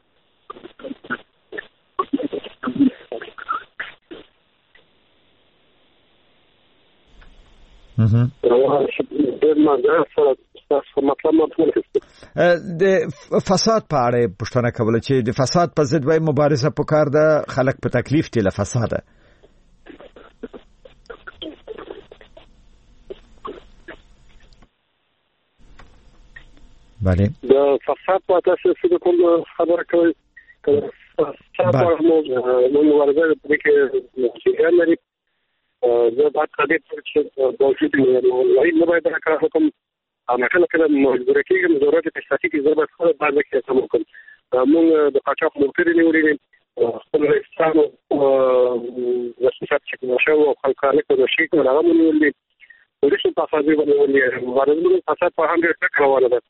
د فساد په اړه پوښتنه کوله چې د فساد په ضد وای مبارزه پکار ده، خلک په تکلیف دي له فساده. بله د فساد په تاسو څه کوم خبره کوي چې تاسو نو ورغله په کې چې لري زه بعد کله چې موجود یم نو باید دا کوم انا کله مجبور کېږم ضرورت په ستاتیکي ضرورت خو باندې کې سم کوم موږ د قاچاق موټر نیولې خپل رئیسانو رسمیت چې نشو او خلکانه کوي شي کوم هغه مونږ پولیسو په فاضي باندې ورنونه فساد په هم ډېر روانه ده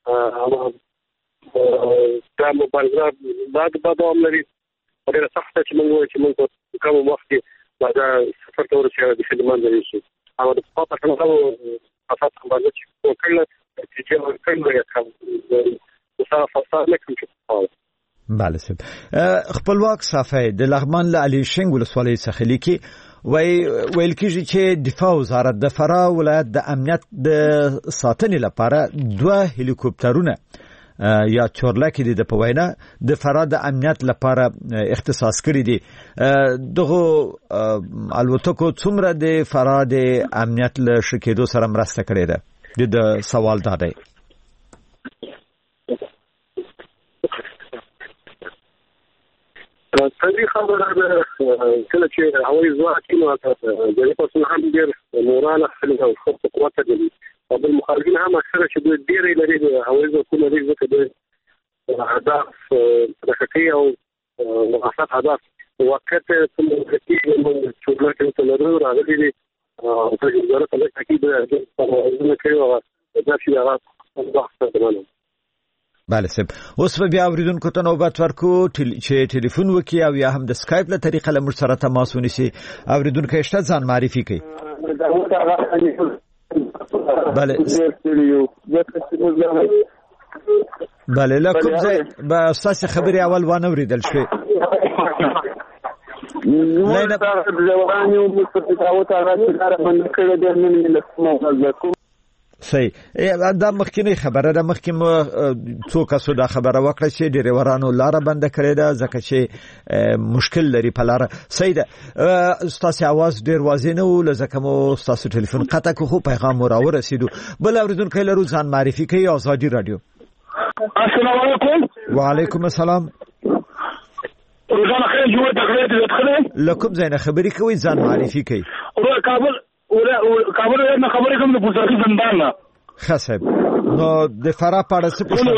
دا مبارزه بعد دوام لري ډېر سخت چې موږ کوم وخت بعد سفر ته ورسېږو د خدمت لري شي او د په څیر فساد باندې چې کله چې کله کوم فساد نه کوي. بله صاحب خپلواک صافی د لغمان له علي شنګ ولسوالۍ څخه لیکي ویل کېږي چې دفاع وزارت د فراه ولایت د امنیت د ساتنې لپاره 2 هلیکوپټرونه یا چورلکې د په وینا د فراه د امنیت لپاره اختصاص کړی دي. دغه الوتکو څومره د فراه د امنیت له شکېدو سره مرسته کړې ده؟ د سوال دا دی. تاریخ خبره کله چې هوایي ځواک نو د پرسون هم ډېر مورانه خلک او خپل قوت دي او بل مخالفین هم اکثره چې ډېر لري هوایي ځواکونه لري ځکه د اهداف ترقی او مقاصد هدف وخت څه کې موږ څومره ته لرو راغلي دي او په دې ډول څه تاکید نه کوي او دا چې هغه وخت ته بله صاحب اوس به بیا اوریدونکو ته نوبت ورکو چې ټلیفون وکي او یا هم د سکایپ له طریقه له موږ سره تماس ونیسي. اوریدونکو شته ځان معرفي کوي. بله بله لکه ځای به تاسو خبري اول وانه اوریدل شوي نه دا ځواني او مستقاو ته راځي کړه د نن له صحیح دا مخکینی خبره ده. مخکې څو کسو دا خبره وکړه چې ډریورانو لاره بنده کړې ده ځکه چې مشکل لري په لاره. صحیح ده ستاسو आवाज ډیر واضح نه و لکه مو ستاسو ټلیفون قطع کو خو پیغام ورسېدو. بل اوریدونکو لرو ځان معرفي کوي. آزادي رادیو. السلام علیکم. وعلیکم السلام. روزانه خیر جوړ تقریر دې لکم زینه خبري کوي ځان معرفي کوي. کابل نه خبرې کوم د پوزاکي زندان نه خاصه نو د فراه پاړه څه پوښتنه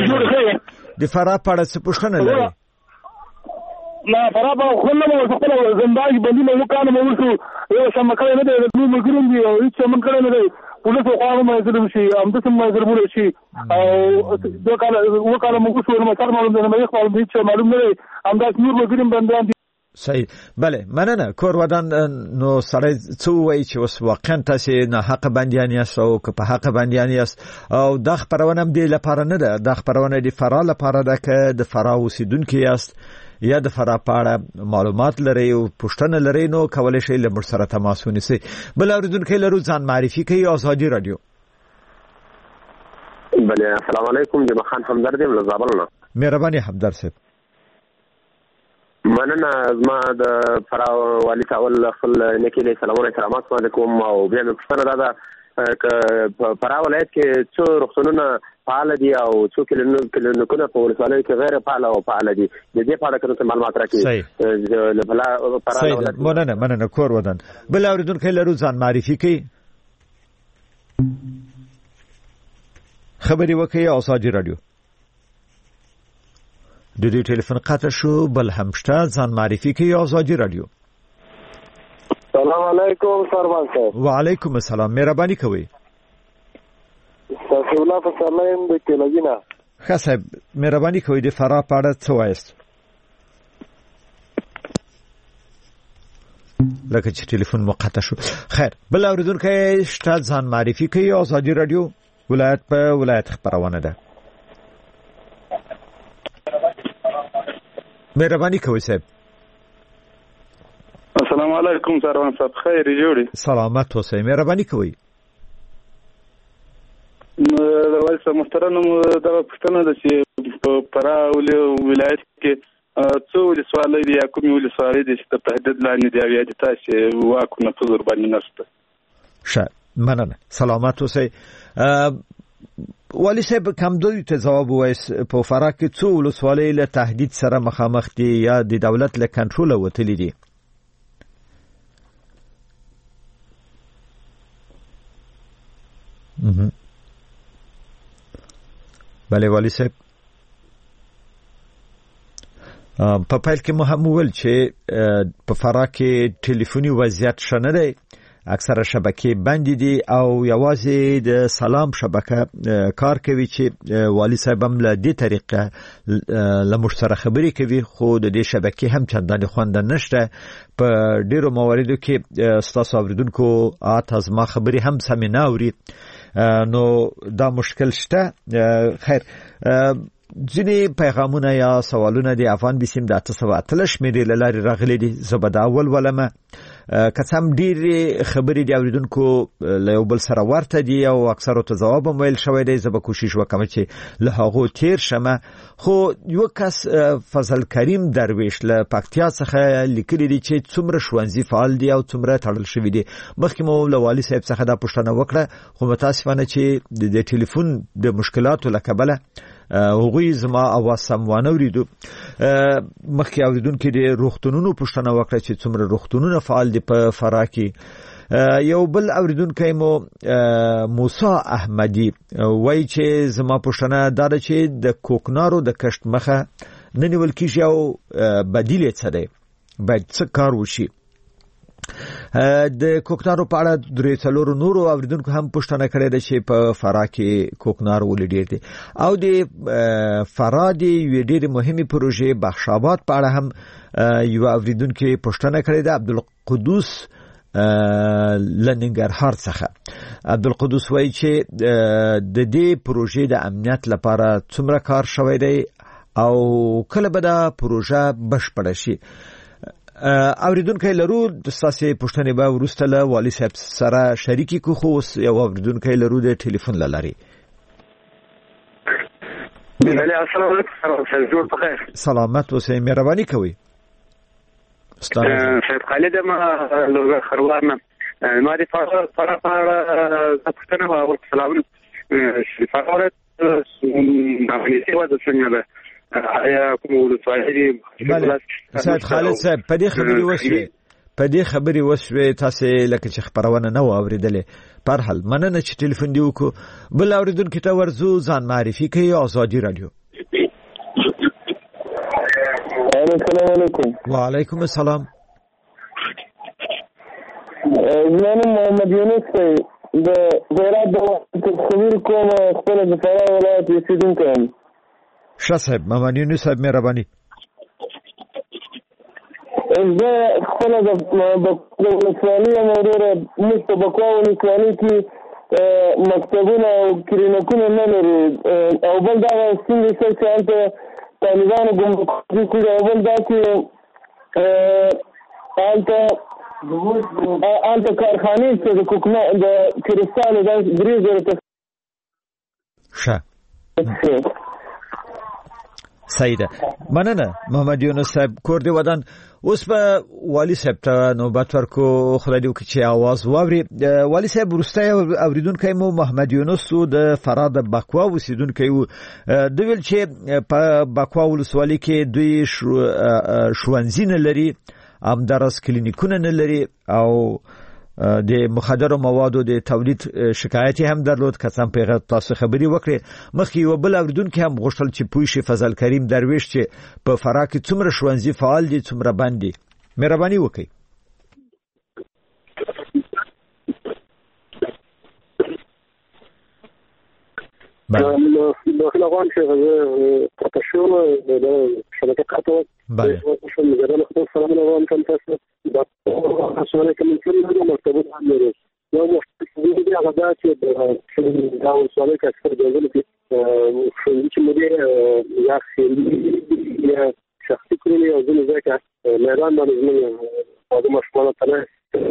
لري؟ نه فراه په خو نه مو خپل زندان باندې مو کانو مو وشو یو سم کړی نه دی نو مګرم دی او هیڅ سم کړی نه دی پولیس خو هغه مې ظلم شي هم د سم ضربول شي او وکاله مو وشو نو تر مو نه مې خپل هیڅ معلوم نه دی هم دا نور مګرم باندې. صحیح بله مننه. کور ودان نو سړی څه وایي چې اوس واقعا تاسو نه حق باندې یاست او که په حق باندې یاست او د خبرونه هم دی لپاره نه ده. د خبرونه دی فراه لپاره ده که د فراه اوسیدونکو یاست یا د فراه په اړه معلومات لري او پوښتنه لري نو کولای شئ له موږ سره تماس ونیسئ. بل اوریدونکو لرو ځان معرفي کوي. آزادي رادیو. بله السلام علیکم. جمع خان همدرد یم له زابل نه. مهرباني همدرد صاحب. مننه زما د فراه والي تاول خپل نکیلې سلامونه احترامات علیکم او بیا مې پوښتنه ده که فراه ولایت کې څو روغتونونه فعال دي او څو کلینیکونه په ولسوالۍ کې غیر فعال او فعال دي د دې په اړه کوم معلومات راکړئ. صحیح مننه کور ودان. بل اوریدونکو لرو ځان معرفي کوي خبري وکړي. آزادي رادیو. د دې ټلیفون قطع شو. بل همشته ځان معرفي کوي. آزادي رادیو. السلام علیکم سربان صاحب. وعلیکم السلام. مهرباني کوي. تاسو الله په سلام د کلګینا. ښه صاحب مهرباني کوي د فراه په اړه څه وایست؟ لکه چې ټلیفون مقطع شو. خیر بل اوریدونکو شته ځان معرفي کوي. آزادي رادیو ولایت په ولایت خبرونه ده. مهرباني کوي صاحب. السلام علیکم سروان صاحب. خیر جوړی. سلامت اوسئ. مهرباني کوي. ولې محترم دا پښتنه د چې په فراه ولایت کې څو ولسوالۍ دي یا کومې ولسوالۍ دي چې په تهدید لاندې دي او یا د تاسو واکونه په زور باندې نشته؟ ښه مننه. سلامت اوسئ. والی صاحب کمدوی ته جواب وایس په فراه کې څو ولسوالۍ له تهدید سره مخامخ دي یا د دولت له کنټرول وتلې دي؟ بله والی صاحب. په پیل کې مو هم وویل چې په فراه کې ټلیفوني وضعیت ښه نه دی، اکثره شبکې بندې دي او یوازې د سلام شبکه کار کوي چې والي صاحب هم له دې طریقه له موږ سره خبرې کوي، خو د دې شبکې هم چندانې خوند نشته. په ډیرو مواردو کې ستاسو اوریدونکو زما خبرې هم سمې نه اوري، نو دا مشکل شته. خیر، ځینې پیغامونه یا سوالونه د افغان بسیم د 883 شمیرې له لارې راغلي دي. زه به دا ولولم. که څه هم ډېرې خبرې د اوریدونکو له یو بل سره ورته دي او اکثرو ته ځواب هم ویل شوی دی، زه به کوشش وکړم چې له هغو تیر شم. خو یو کس فضل کریم درویش له پکتیا څخه لیکلي دي چې څومره ښوونځي فعال دي او څومره تړل شوي دي. مخکې مو له والي صاحب څخه دا پوښتنه وکړه، خو متاسفانه چې د ټلیفون د مشکلاتو له کبله هغوی زما اواز سم وانه وریدو. مخکې اوریدونکو د روغتونونو پوښتنه وکړه چې څومره روغتونونه فعال دي په فراه کې. یو بل اوریدونکی مو موسی احمدی وایي چې زما پوښتنه دا ده چې د کوکنارو د کښت مخه نه نیول کیږي او بدیل یې څه دی، باید څه کار وشي. د کوکنارو په اړه درې څلور نورو اوریدونکو هم پوښتنه کړې ده چې په فراه کې کوکنار ولې ډېر دي، او د فراه د یوې ډېرې مهمې پروژې بخش آباد په اړه هم یو اوریدونکو پوښتنه کړې ده. عبدالقدوس لننګرهار څخه عبدالقدوس وایي چې د دې پروژې د امنیت لپاره څومره کار شوی دی او کله به دا پروژه بشپړه شي. اوریدونکو لرو د ساسي پښتنې به ورسته له والي صاحب سره شریکي کو، خو یو اوریدونکو لرو د ټلیفون لاري. السلام علیکم، جوړ په خیر، سلامت اوسئ، مهرباني کوئ. سید خالد ما لوګر خروار نه ما دي فرا پښتنه او سلام فرا باندې څه وځي څنګه ده آیا کوم صاحب سید خالد صاحب په دې خبرې وشوي تاسو لکه چې خبرونه نه اوریدلې. پر حال مننه چې ټلیفون دی وکړو. بل اوریدونکو ته ورزو ځان معرفي کوي. آزادي رادیو. السلام علیکم. وعلیکم السلام. زه محمد یونس د هرات د خبیر کوم خپل د فراه ولایت اوسیدونکی یم. ښه صاحب، محمد یونس صاحب مهرباني. زه خپل د ولسوالۍ یم او ډېره موږ په بکوا ولسوالۍ کې مکتبونه او کلینیکونه نه لرو، او بل دغه ستونزې شته چې هلته طالبانو ګمرکي کړي، او بل دا چې هلته کارخانې چې د کریستالو دا 3000 ښه صحیح ده. مننه محمد یونس صاحب، کور دی ودان. اوس په والي صاحب ته نوبت ورکو، خدای دې وکړي چې आवाज واوري. والي صاحب وروستی اوریدونکی مو محمد یونس د فراه د بکوا اوسیدونکی و. دوی ویل چې په بکوا ولسوالۍ کې دوی ښوونځي نه لري، همدارس کلینیکونه نه لري، او د مخدرو موادو د تولید شکایت هم درلود. کسان په تاسو خبري وکړي. مخکې یو بل اوریدونکو هم غوښتل چې پوه شي فضل کریم درویش چې په فراه کې څومره ښوونځي فعال دي، څومره بند دي. مهرباني وکړئ. داخل افغان شيخ تشوم د شبکه کاټو بله شو مجرد خپل سلام علیکم کوم تاسو دا سوال کوم چې موږ مکتب هم لرو. یو مشکل دی هغه دا چې دا سوال کې اکثر دغه کې چې موږ یا خېلی یا شخصي کړی او ځینې ځکه میدان باندې موږ هغه مشوره تنه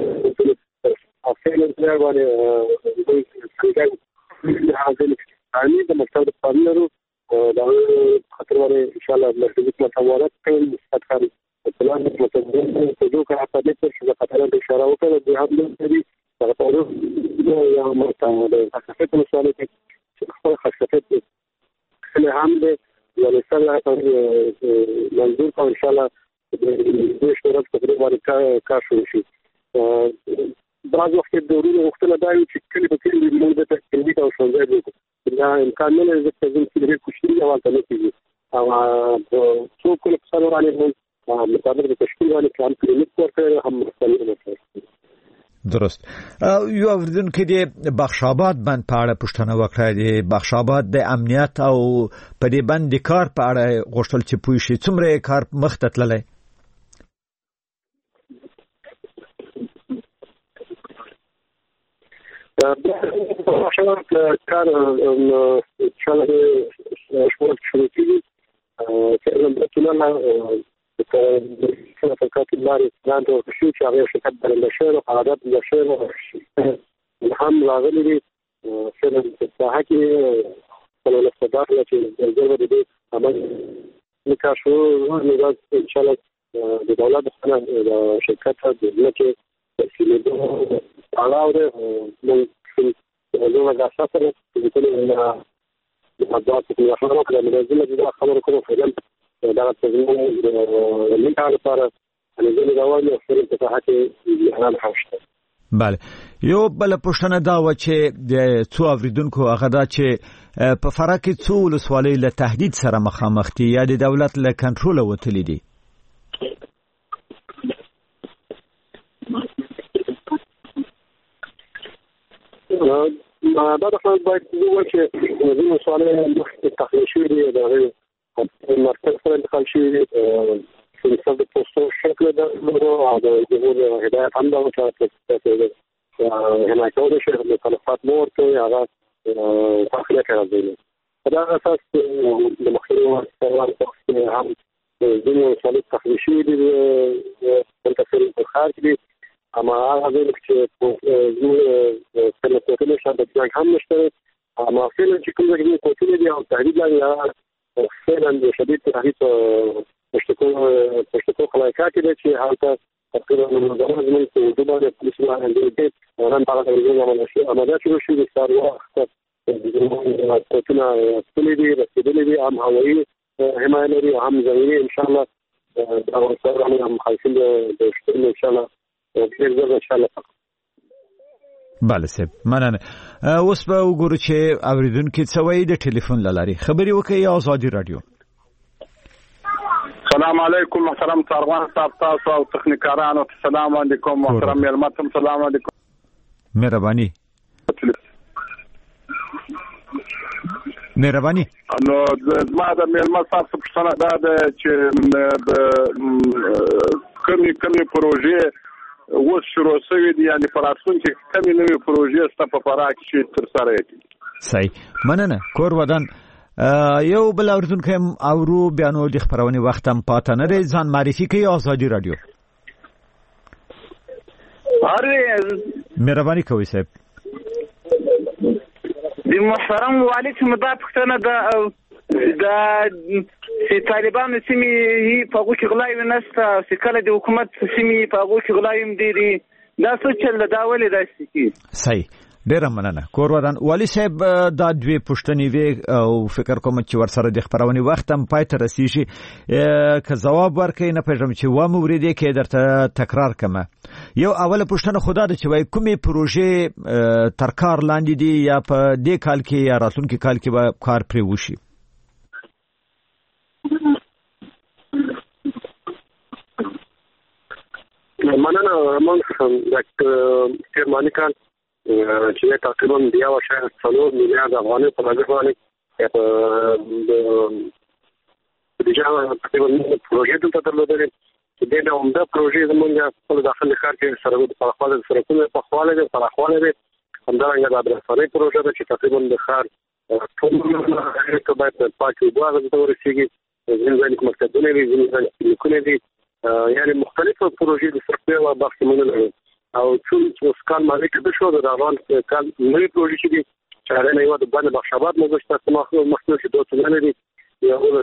افسر نه باندې دوی حاضر ani د مکتب د پالنرو دا خطر باندې ان شاء الله مرکزي متوارت کوي مستقر پلان مطلب د دوه په دې چې خطر د اشاره وکړه د هم دې هغه په یو مرتبه د خاصه مسائل کې خپل خاصه له هم د ولسمه منظور او ان شاء الله د شورا په دې باندې کار شروع شي. بعض وخت د ورونو وختونه دا چې کلی په کلی موږ د تکلیف او څنګه دا امکان نه لري چې د کوشش نه وکړي او څو کله په سره باندې مطابق د تشکیل باندې کار کړی ورته هم مستند درست. یو اوریدونکو د بخشاباد بند په اړه پوښتنه وکړه. د بخشاباد د امنیت او په دې بند د کار په اړه غوښتل چې پوه شي څومره کار مخته تللی. بخشاباد کار انشاءالله شروع کیږي چې البته د فقط لارې لاندې ورشي چې هغه شرکت برنده شوی او قرارداد د شوی هم راغلي دي فعلا په ساحه کې په الاستفاده چې ضرورت دي عمل نکاشو نو ان شاء الله د دولت څخه د شرکت د ځمکې تسلیمېدو علاوه نو څنګه د اساسره د ټول نه د حضرت په خبرو کې د منظمه د خبرو کوم فعلا دا تضمین لپاره لپاره انځور راوړل او سره په هغه کې اعلان حوشته. بله. یو بل پوښتنه دا و چې د څو اوریدونکو هغه دا چې په فرق کې څو ولسوالۍ له تهدید سره مخامخ دي یا د دولت له کنټرول وتلي دي. دا د خلک باید وایي چې د ولسوالۍ تخلیه شوې دي د مرکز سره انتقال شوی چې د پوسټو شکل د او د هدایت هم دا چې حمایت کوي چې د خلافت مور ته هغه داخله کوي. دا اساس د مخکینو سروان په هم د ولسوالۍ تخلیه شوې دي د تفصیل په خار کې اما هغه چې په سره کوټه شاته ځای هم نشته اما فعلا چې کوم ځای کوټه دي او تحریک لري فعلا شدید تحریک پښتو خلایکا کې چې حالت تقریبا زموږ په دوباره پولیس باندې د رن په اړه د عملیات شروع شوې د سار وخت د کوټنا پولیسي رسیدلې دي هم هوایي حمایت لري هم ځینې ان شاء الله دا ورسره هم خاصه د شتون ان شاء الله ان شاء الله. بله صاحب مننه. اوس به وګورو چې اوریدونکو څه وایي د ټلیفون لاري خبري وکړي آزادي رادیو. السلام علیکم محترم کاروان صاحب تاسو او تخنیکارانو السلام علیکم محترم ملمتم السلام علیکم. مهرباني نو زما د ملمت صاحب څخه دا چې کمی پروژې و شروع شوی دي یعنی په راتلونکي کې کمی نوې پروژې ست په پراخ شي تر سره کړي. صحیح مننه. کور ودان یو بل اوریدونکو اورو بیانو د خبرونه وخت هم پاتې نه دی ځان معرفي کوي آزادي رادیو. مهرباني کوي صاحب. د محترم والي چې مدا پښتنه د طالبانو سیمې په هغه کې غلاوي نشته چې کله د حکومت سیمې په هغه کې غلاوي دي دا څه چل دا ولې داسې کی. صحیح ډیر مننه. کور ودان والي صاحب دا دوی پښتنې وی او فکر کوم چې ورسره د خبرونه وخت هم پای ته رسیږي که جواب ورکړي نه پېژم چې و موريدي کې درته تکرار کمه. یو اوله پښتنه خدا د چې وای کومې پروژې تر کار لاندې دي یا په دې کال کې یا راتلونکي کال کې به کار پرې وشي. مننه موږ د ترمانی کال چې تقریبا بیا وشای 3 میلیارډ افغانۍ په لګښت باندې د جامه تقریبا پروژې ته درلودل چې دا عمده پروژې زموږ په داخلي ښار کې سره په خپل سرکونه په خواله دي همدارنګه د برسانې پروژه چې تقریبا د ښار ټول باید پاکي وګړي ته ورسیږي ځینې مکتبونه دي ځینې کلیکونه دي یعنی مختلفه پروژې د سرپیر او بخښ منل او چې کال مالک د شو د روان کال نوې پروژې چې چاره نه یو د باندې بخشاباد موږ ته مخکې چې دوه څنګه دي یو $1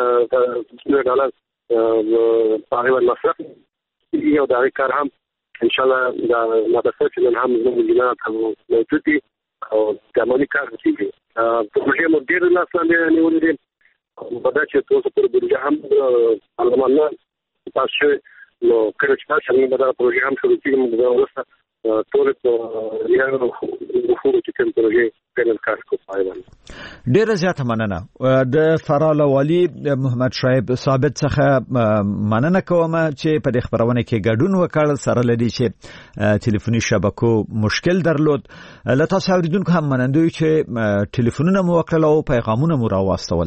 تقریبا مصرف یو دا کار هم ان شاء الله دا مدرسې چې هم زموږ جنات هم موجود دي او د عملي کار کیږي پروژې مو ډېر لاس باندې نیولې دي په دا چې تاسو پر بلجه هم علمانه تاسو نو کله چې تاسو موږ دا پروژې هم شروع کړو موږ ورسره ټول په یو خو چې کوم پروژې کار کوي. ډیره زیاته مننه. د فراه والي محمد شعیب ثابت څخه مننه کوم چې په دې خبرونه کې ګډون وکړ سره لدی چې ټلیفوني شبکو مشکل درلود. له تاسو اوریدونکو هم منندوی چې ټلیفونونه مو وکړل او پیغامونه مو راوستول.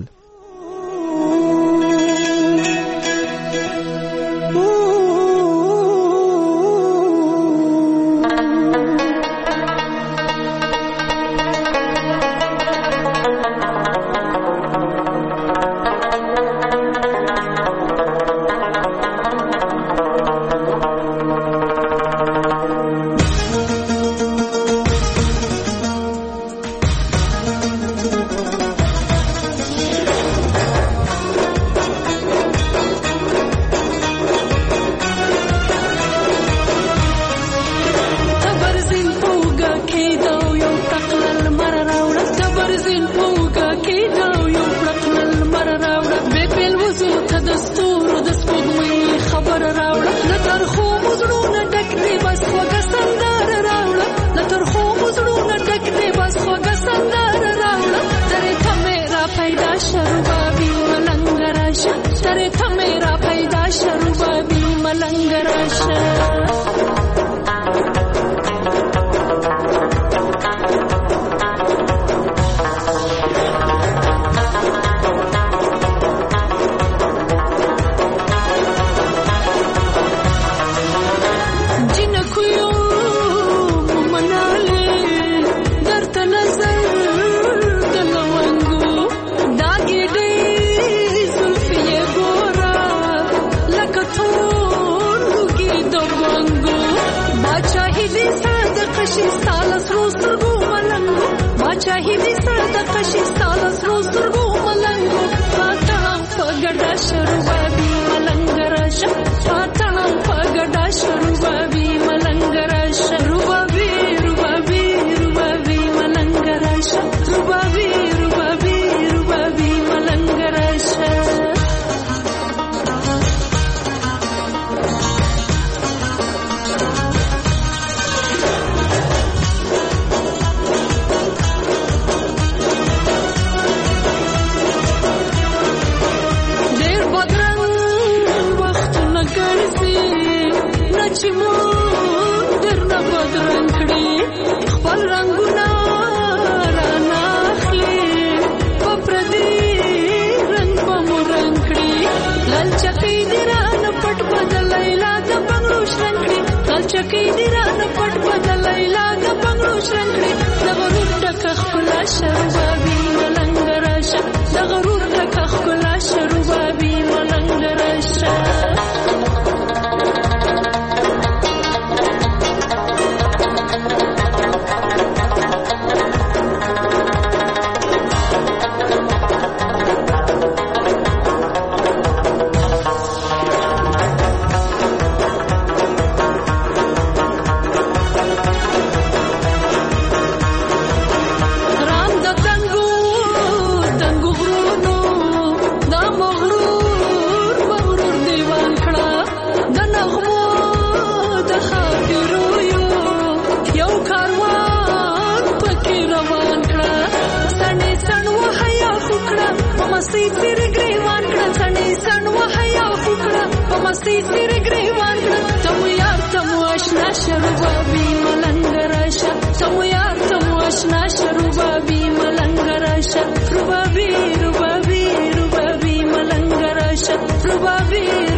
Rubabi